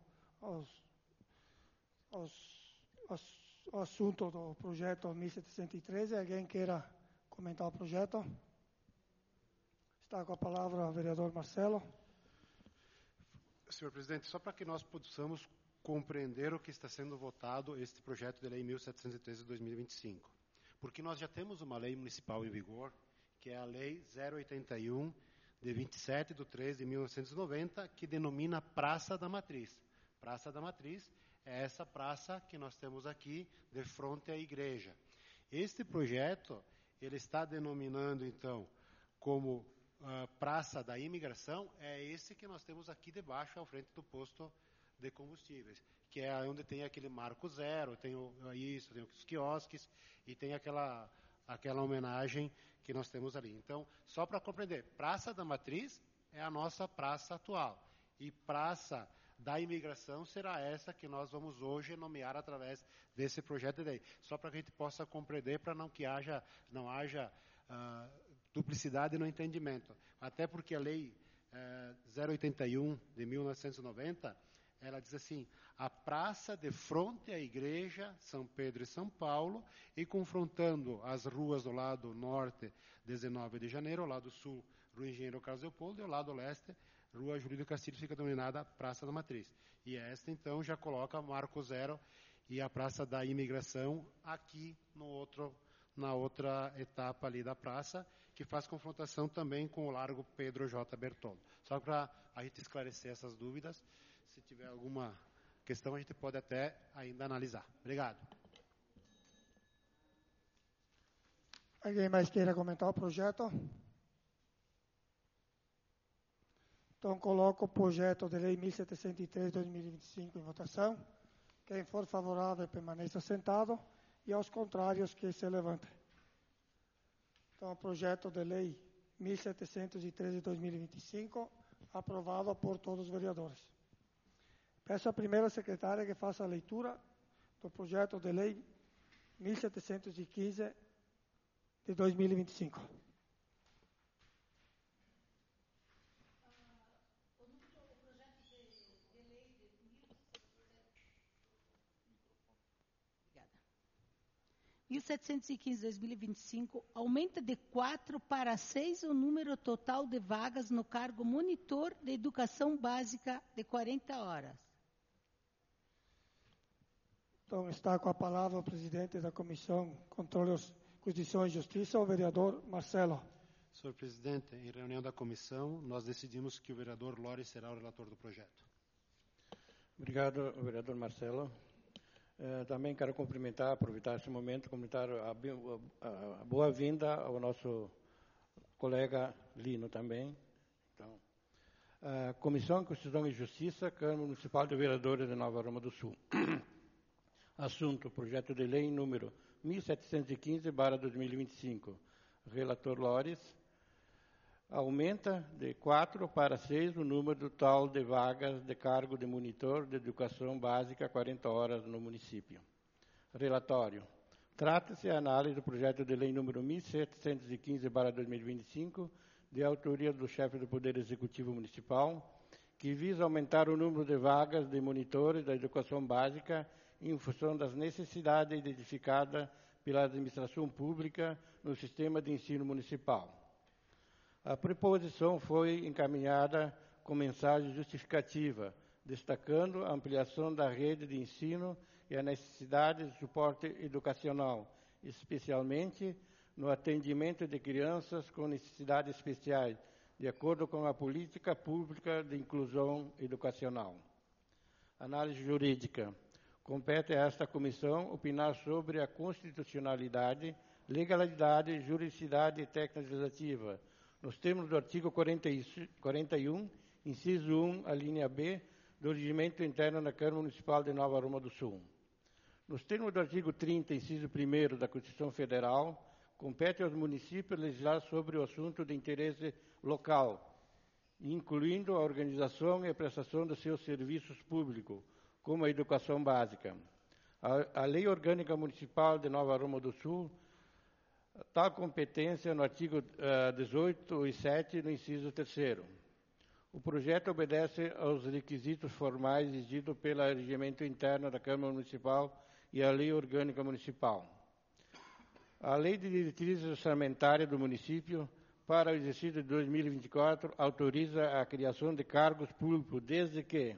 o assunto do projeto 1713. Alguém queira comentar o projeto? Está com a palavra o vereador Marcelo. Senhor presidente, só para que nós possamos compreender o que está sendo votado este projeto de lei 1713 de 2025. Porque nós já temos uma lei municipal em vigor, que é a Lei 081, de 27/3/1990, que denomina Praça da Matriz. Praça da Matriz é essa praça que nós temos aqui, de frente à igreja. Este projeto, ele está denominando, então, como Praça da Imigração, é esse que nós temos aqui debaixo, à frente do posto de combustíveis, que é onde tem aquele marco zero, tem tem os quiosques e tem aquela homenagem que nós temos ali. Então, só para compreender, Praça da Matriz é a nossa praça atual, e Praça da Imigração será essa que nós vamos hoje nomear através desse projeto de lei. Só para que a gente possa compreender, para não haja duplicidade no entendimento. Até porque a Lei 081 de 1990, ela diz assim: a praça de fronte à igreja São Pedro e São Paulo, e confrontando as ruas do lado norte, 19 de janeiro, ao lado sul, Rua Engenheiro Carlos Leopoldo, e ao lado leste, Rua Júlio de Castilho, fica denominada Praça da Matriz. E esta, então, já coloca Marco Zero e a Praça da Imigração aqui na outra etapa ali da praça, que faz confrontação também com o Largo Pedro J. Bertoldo. Só para a gente esclarecer essas dúvidas, se tiver alguma questão, a gente pode até ainda analisar. Obrigado. Alguém mais queira comentar o projeto? Então, coloco o projeto de lei 1703 de 2025 em votação. Quem for favorável, permaneça sentado. E aos contrários, que se levantem. Então, o projeto de lei 1713 de 2025, aprovado por todos os vereadores. Peço à primeira secretária que faça a leitura do projeto de lei 1715 de 2025. Obrigada. 1715/2025 aumenta de 4 para 6 o número total de vagas no cargo monitor de educação básica de 40 horas. Então, está com a palavra o presidente da Comissão Controle, Constituição e Justiça, o vereador Marcelo. Senhor presidente, em reunião da comissão, nós decidimos que o vereador Lores será o relator do projeto. Obrigado, vereador Marcelo. Também quero aproveitar esse momento, cumprimentar a boa-vinda ao nosso colega Lino também. Então, Comissão Constituição e Justiça, Câmara Municipal de Vereadores de Nova Roma do Sul. Assunto: projeto de lei número 1715/2025. Relator Lores. Aumenta de 4 para 6 o número total de vagas de cargo de monitor de educação básica 40 horas no município. Relatório. Trata-se a análise do projeto de lei número 1715/2025, de autoria do chefe do Poder Executivo Municipal, que visa aumentar o número de vagas de monitores da educação básica em função das necessidades identificadas pela administração pública no sistema de ensino municipal. A proposição foi encaminhada com mensagem justificativa, destacando a ampliação da rede de ensino e a necessidade de suporte educacional, especialmente no atendimento de crianças com necessidades especiais, de acordo com a política pública de inclusão educacional. Análise jurídica. Compete a esta comissão opinar sobre a constitucionalidade, legalidade, juridicidade e técnica legislativa, nos termos do artigo 41, inciso 1, a linha B, do Regimento Interno da Câmara Municipal de Nova Roma do Sul. Nos termos do artigo 30, inciso 1 da Constituição Federal, compete aos municípios legislar sobre o assunto de interesse local, incluindo a organização e a prestação dos seus serviços públicos, como a educação básica. A Lei Orgânica Municipal de Nova Roma do Sul, tal competência no artigo 18 e 7, no inciso 3º. O projeto obedece aos requisitos formais exigidos pelo Regimento Interno da Câmara Municipal e a Lei Orgânica Municipal. A Lei de Diretrizes Orçamentárias do Município para o exercício de 2024 autoriza a criação de cargos públicos, desde que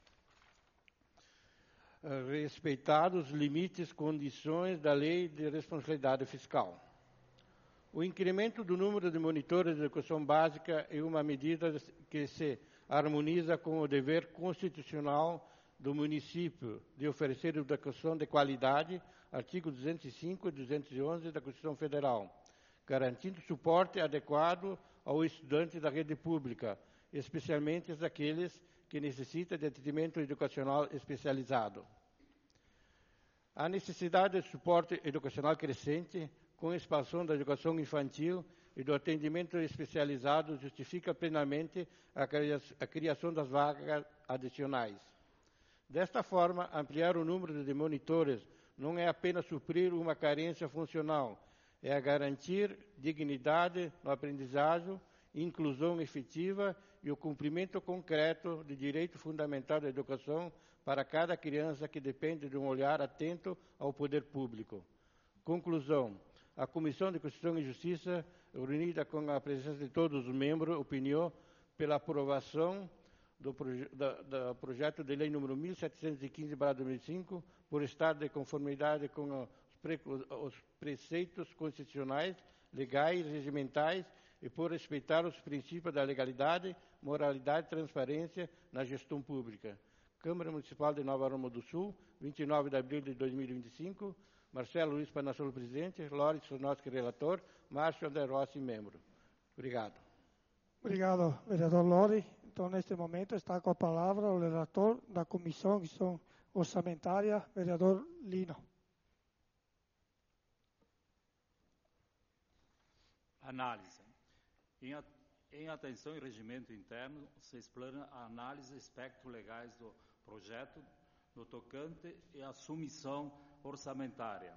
respeitados os limites e condições da Lei de Responsabilidade Fiscal. O incremento do número de monitores de educação básica é uma medida que se harmoniza com o dever constitucional do município de oferecer educação de qualidade, artigo 205 e 211 da Constituição Federal, garantindo suporte adequado ao estudante da rede pública, especialmente aqueles que necessitam de atendimento educacional especializado. A necessidade de suporte educacional crescente, com a expansão da educação infantil e do atendimento especializado, justifica plenamente a criação das vagas adicionais. Desta forma, ampliar o número de monitores não é apenas suprir uma carência funcional, é garantir dignidade no aprendizagem, inclusão efetiva e o cumprimento concreto do direito fundamental da educação para cada criança que depende de um olhar atento ao poder público. Conclusão. A Comissão de Constituição e Justiça, reunida com a presença de todos os membros, opiniou pela aprovação do projeto de lei número 1715/2005, por estar de conformidade com os preceitos constitucionais, legais e regimentais e por respeitar os princípios da legalidade, moralidade e transparência na gestão pública. Câmara Municipal de Nova Roma do Sul, 29 de abril de 2025, Marcelo Luiz Panassolo, presidente, Lores Sonoski, relator, Márcio André Rossi, membro. Obrigado. Obrigado, vereador Lori. Então, neste momento, está com a palavra o relator da Comissão de Questão Orçamentária, vereador Lino. Análise. Em atenção e regimento interno, se explana a análise de aspectos legais do projeto no tocante e a submissão orçamentária,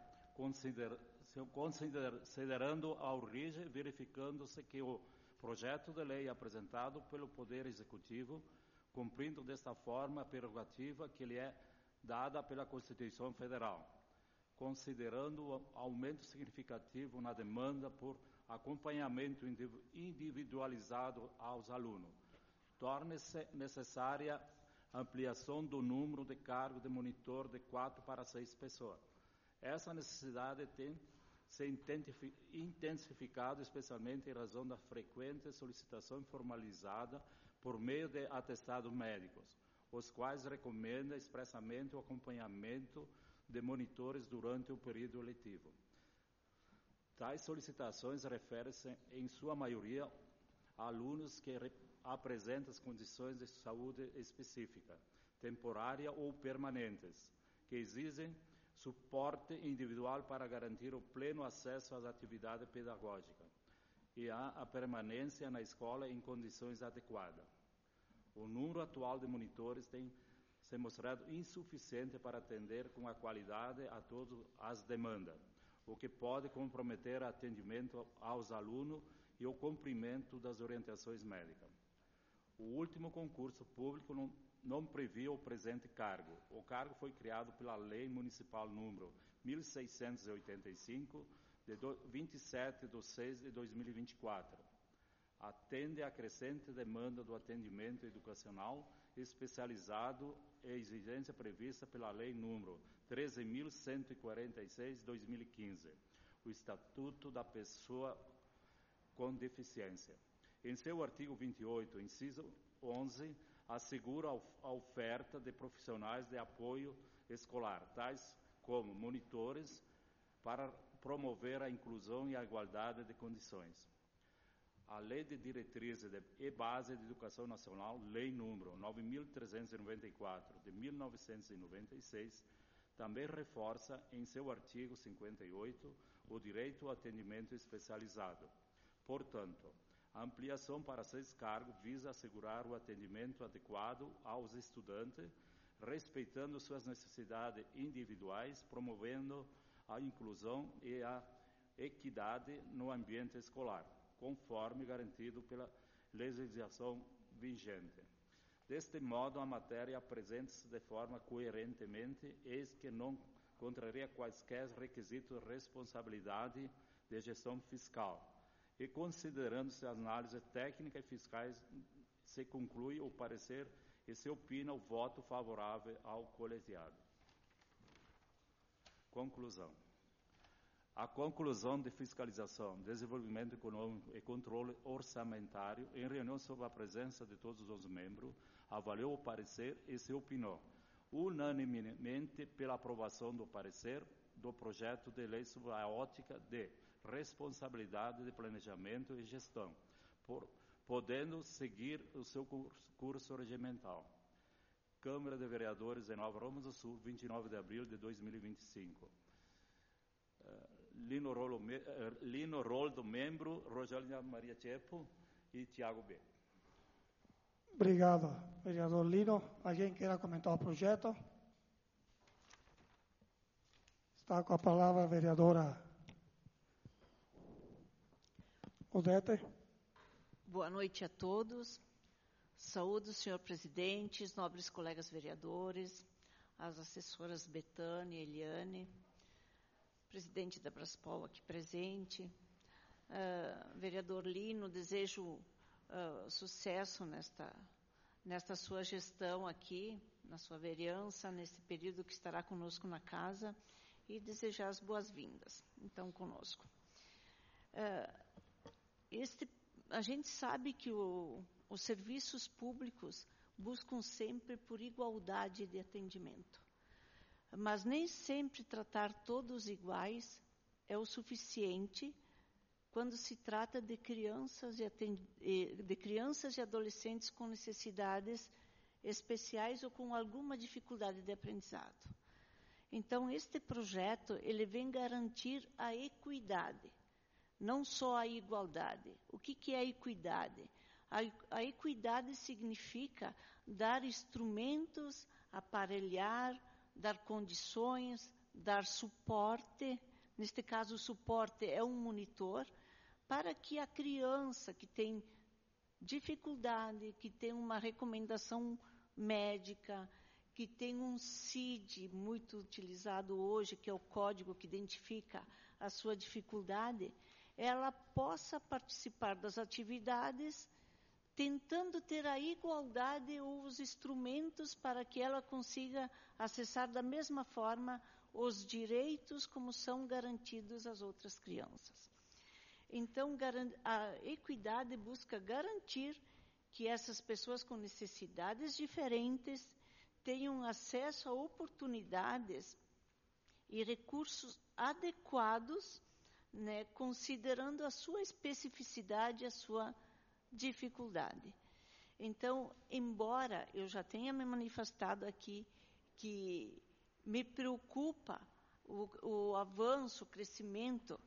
considerando a origem, verificando-se que o projeto de lei apresentado pelo Poder Executivo, cumprindo desta forma a prerrogativa que lhe é dada pela Constituição Federal, considerando o aumento significativo na demanda por acompanhamento individualizado aos alunos, torna-se necessária a ampliação do número de cargos de monitor de 4 para 6 pessoas. Essa necessidade tem se intensificado especialmente em razão da frequente solicitação formalizada por meio de atestados médicos, os quais recomendam expressamente o acompanhamento de monitores durante o período letivo. Tais solicitações referem-se, em sua maioria, a alunos que apresentam as condições de saúde específica, temporária ou permanentes, que exigem suporte individual para garantir o pleno acesso às atividades pedagógicas e a permanência na escola em condições adequadas. O número atual de monitores tem se mostrado insuficiente para atender com a qualidade a todas as demandas, o que pode comprometer o atendimento aos alunos e o cumprimento das orientações médicas. O último concurso público não previa o presente cargo. O cargo foi criado pela Lei Municipal número 1685, de 27 de 6 de 2024. Atende à crescente demanda do atendimento educacional especializado e exigência prevista pela Lei número 13.146, de 2015, o Estatuto da Pessoa com Deficiência. Em seu artigo 28, inciso 11, assegura a oferta de profissionais de apoio escolar, tais como monitores, para promover a inclusão e a igualdade de condições. A Lei de Diretrizes e Base de Educação Nacional, Lei número 9.394, de 1996, também reforça, em seu artigo 58, o direito ao atendimento especializado. Portanto, a ampliação para 6 cargos visa assegurar o atendimento adequado aos estudantes, respeitando suas necessidades individuais, promovendo a inclusão e a equidade no ambiente escolar, conforme garantido pela legislação vigente. Deste modo, a matéria apresenta-se de forma coerentemente, eis que não contraria quaisquer requisitos de responsabilidade de gestão fiscal e considerando-se as análises técnicas e fiscais, se conclui o parecer e se opina o voto favorável ao colegiado. Conclusão. A conclusão de fiscalização, desenvolvimento econômico e controle orçamentário, em reunião sob a presença de todos os membros, avaliou o parecer e se opinou unanimemente pela aprovação do parecer do projeto de lei sobre a ótica de responsabilidade de planejamento e gestão, podendo seguir o seu curso regimental. Câmara de Vereadores de Nova Roma do Sul, 29 de abril de 2025. Lino Roldo, membro, Rogélia Maria Tchepo e Tiago B. Obrigado, vereador Lino. Alguém queira comentar o projeto? Está com a palavra a vereadora Odete. Boa noite a todos. Saúdo, senhor presidente, os nobres colegas vereadores, as assessoras Betânia e Eliane, presidente da Braspol aqui presente. Vereador Lino, desejo sucesso nesta sua gestão aqui, na sua vereança, nesse período que estará conosco na casa, e desejar as boas-vindas, então, conosco. A gente sabe que os serviços públicos buscam sempre por igualdade de atendimento, mas nem sempre tratar todos iguais é o suficiente quando se trata de crianças e adolescentes com necessidades especiais ou com alguma dificuldade de aprendizado. Então, este projeto, ele vem garantir a equidade, não só a igualdade. O que é a equidade? A equidade significa dar instrumentos, aparelhar, dar condições, dar suporte. Neste caso, o suporte é um monitor, para que a criança que tem dificuldade, que tem uma recomendação médica, que tem um CID muito utilizado hoje, que é o código que identifica a sua dificuldade, ela possa participar das atividades, tentando ter a igualdade ou os instrumentos para que ela consiga acessar da mesma forma os direitos como são garantidos às outras crianças. Então, a equidade busca garantir que essas pessoas com necessidades diferentes tenham acesso a oportunidades e recursos adequados, né, considerando a sua especificidade, a sua dificuldade. Então, embora eu já tenha me manifestado aqui que me preocupa o avanço, o crescimento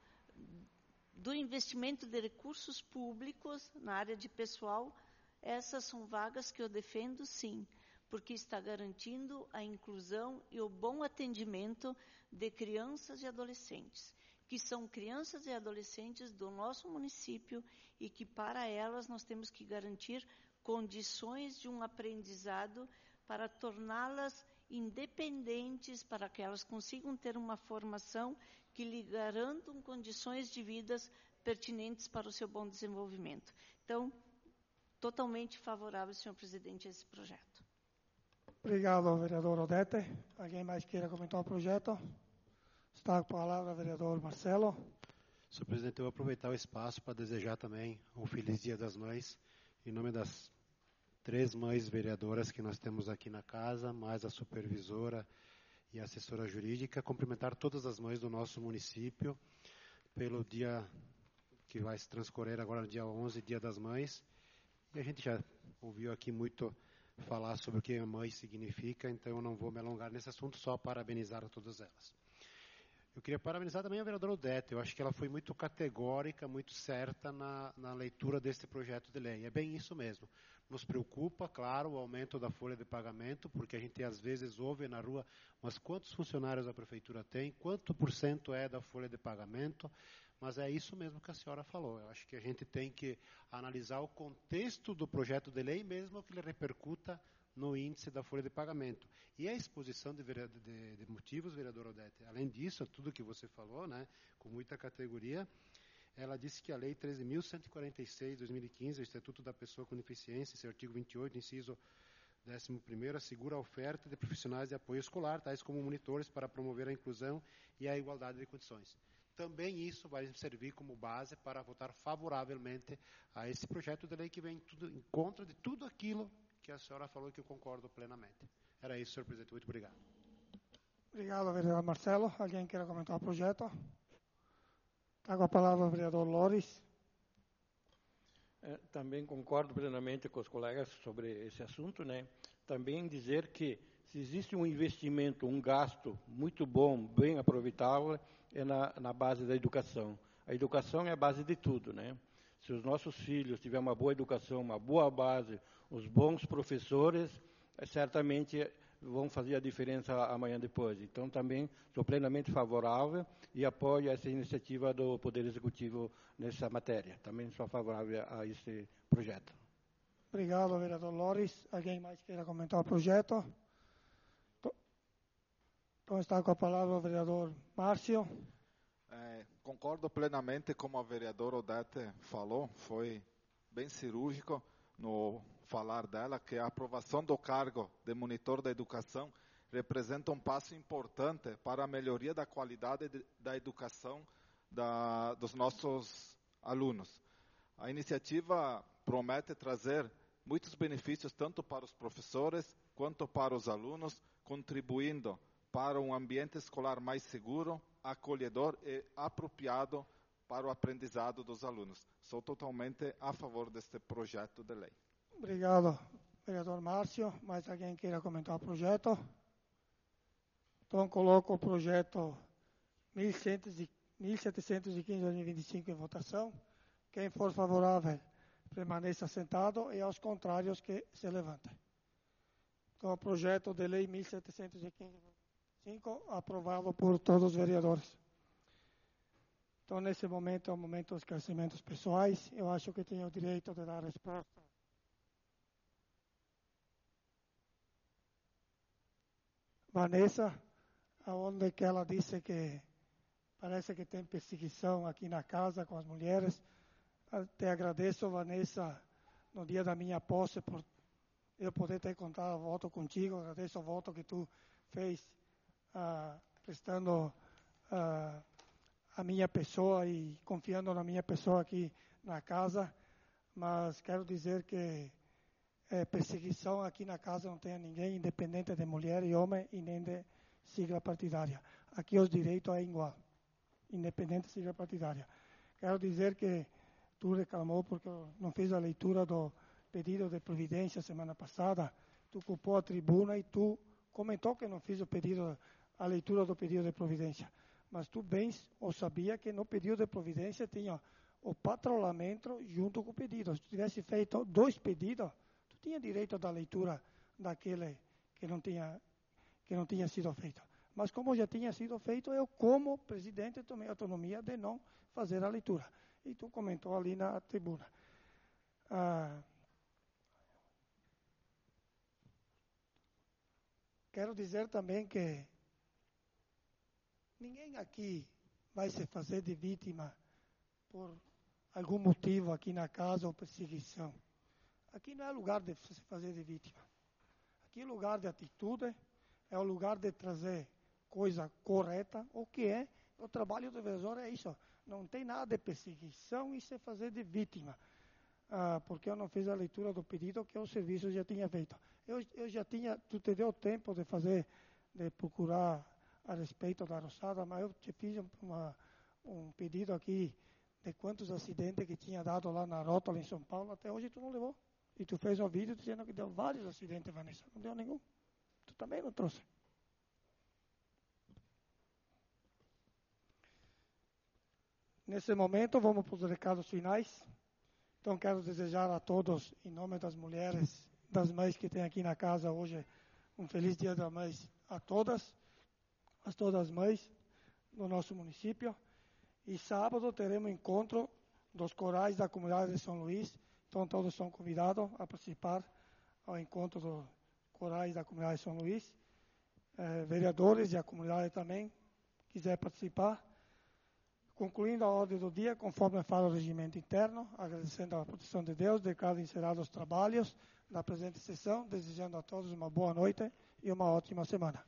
do investimento de recursos públicos na área de pessoal, essas são vagas que eu defendo, sim, porque está garantindo a inclusão e o bom atendimento de crianças e adolescentes, que são crianças e adolescentes do nosso município e que, para elas, nós temos que garantir condições de um aprendizado para torná-las independentes, para que elas consigam ter uma formação que lhe garantam condições de vidas pertinentes para o seu bom desenvolvimento. Então, totalmente favorável, senhor presidente, a esse projeto. Obrigado, vereador Odete. Alguém mais queira comentar o projeto? Está com a palavra o vereador Marcelo. Senhor presidente, eu vou aproveitar o espaço para desejar também um feliz Dia das Mães, em nome das 3 mães vereadoras que nós temos aqui na casa, mais a supervisora e a assessora jurídica, cumprimentar todas as mães do nosso município pelo dia que vai se transcorrer agora no dia 11, Dia das Mães. E a gente já ouviu aqui muito falar sobre o que a mãe significa, então eu não vou me alongar nesse assunto, só parabenizar a todas elas. Eu queria parabenizar também a vereadora Odete. Eu acho que ela foi muito categórica, muito certa na leitura deste projeto de lei. É bem isso mesmo. Nos preocupa, claro, o aumento da folha de pagamento, porque a gente às vezes ouve na rua, mas quantos funcionários a prefeitura tem, quanto % é da folha de pagamento, mas é isso mesmo que a senhora falou. Eu acho que a gente tem que analisar o contexto do projeto de lei, mesmo que ele repercuta no índice da folha de pagamento. E a exposição de motivos, vereador Odete, além disso, tudo que você falou, né, com muita categoria, ela disse que a Lei 13.146, 2015, o Estatuto da Pessoa com Deficiência, seu artigo 28, inciso 11º, assegura a oferta de profissionais de apoio escolar, tais como monitores, para promover a inclusão e a igualdade de condições. Também isso vai servir como base para votar favoravelmente a esse projeto de lei que vem em contra de tudo aquilo que a senhora falou, que eu concordo plenamente. Era isso, senhor presidente. Muito obrigado. Obrigado, vereador Marcelo. Alguém quer comentar o projeto? Está com a palavra o vereador Loris. Também concordo plenamente com os colegas sobre esse assunto, né? Também dizer que se existe um investimento, um gasto muito bom, bem aproveitável, é na base da educação. A educação é a base de tudo, né? Se os nossos filhos tiverem uma boa educação, uma boa base, os bons professores, certamente vão fazer a diferença amanhã depois. Então, também sou plenamente favorável e apoio essa iniciativa do Poder Executivo nessa matéria. Também sou favorável a esse projeto. Obrigado, vereador Loris. Alguém mais queira comentar o projeto? Então está com a palavra o vereador Márcio. Concordo plenamente como a vereadora Odete falou, foi bem cirúrgico no falar dela, que a aprovação do cargo de monitor da educação representa um passo importante para a melhoria da qualidade da educação dos nossos alunos. A iniciativa promete trazer muitos benefícios tanto para os professores quanto para os alunos, contribuindo para um ambiente escolar mais seguro, acolhedor e apropriado para o aprendizado dos alunos. Sou totalmente a favor deste projeto de lei. Obrigado, vereador Márcio. Mais alguém queira comentar o projeto? Então, coloco o projeto 1715-2025 em votação. Quem for favorável, permaneça sentado, e aos contrários, que se levantem. Então, o projeto de lei 1715 aprovado por todos os vereadores. Então, nesse momento, é o momento dos esclarecimentos pessoais. Eu acho que tenho o direito de dar resposta. Vanessa, onde que ela disse que parece que tem perseguição aqui na casa com as mulheres. Te agradeço, Vanessa, no dia da minha posse, por eu poder ter contado o voto contigo. Agradeço o voto que tu fez, prestando a minha pessoa e confiando na minha pessoa aqui na casa. Mas quero dizer que perseguição aqui na casa não tem a ninguém, independente de mulher e homem, e nem de sigla partidária. Aqui os direitos é igual, independente de sigla partidária. Quero dizer que tu reclamou porque eu não fiz a leitura do pedido de providência semana passada. Tu ocupou a tribuna e tu comentou que não fiz a leitura do pedido de providência. Mas tu bem ou sabia que no pedido de providência tinha o patrulhamento junto com o pedido. Se tu tivesse feito 2 pedidos, tu tinha direito da leitura daquele que não tinha sido feito. Mas como já tinha sido feito, eu, como presidente, tomei a autonomia de não fazer a leitura. E tu comentou ali na tribuna. Quero dizer também que ninguém aqui vai se fazer de vítima por algum motivo aqui na casa ou perseguição. Aqui não é lugar de se fazer de vítima. Aqui é lugar de atitude, é o lugar de trazer coisa correta. O que é? O trabalho do vereador é isso. Não tem nada de perseguição e se fazer de vítima. Porque eu não fiz a leitura do pedido que o serviço já tinha feito. Eu já tinha, tu te deu tempo de procurar a respeito da Rosada, mas eu te fiz um pedido aqui de quantos acidentes que tinha dado lá na Rótula, em São Paulo. Até hoje tu não levou. E tu fez um vídeo dizendo que deu vários acidentes, Vanessa. Não deu nenhum. Tu também não trouxe. Nesse momento, vamos para os recados finais. Então, quero desejar a todos, em nome das mulheres, das mães que tem aqui na casa hoje, um feliz Dia das Mães a todas as mães do nosso município. E sábado teremos encontro dos corais da comunidade de São Luís. Então, todos são convidados a participar ao encontro dos corais da comunidade de São Luís. Vereadores e a comunidade também, quiser participar. Concluindo a ordem do dia, conforme fala o regimento interno, agradecendo a proteção de Deus, declaro encerrados os trabalhos da presente sessão, desejando a todos uma boa noite e uma ótima semana.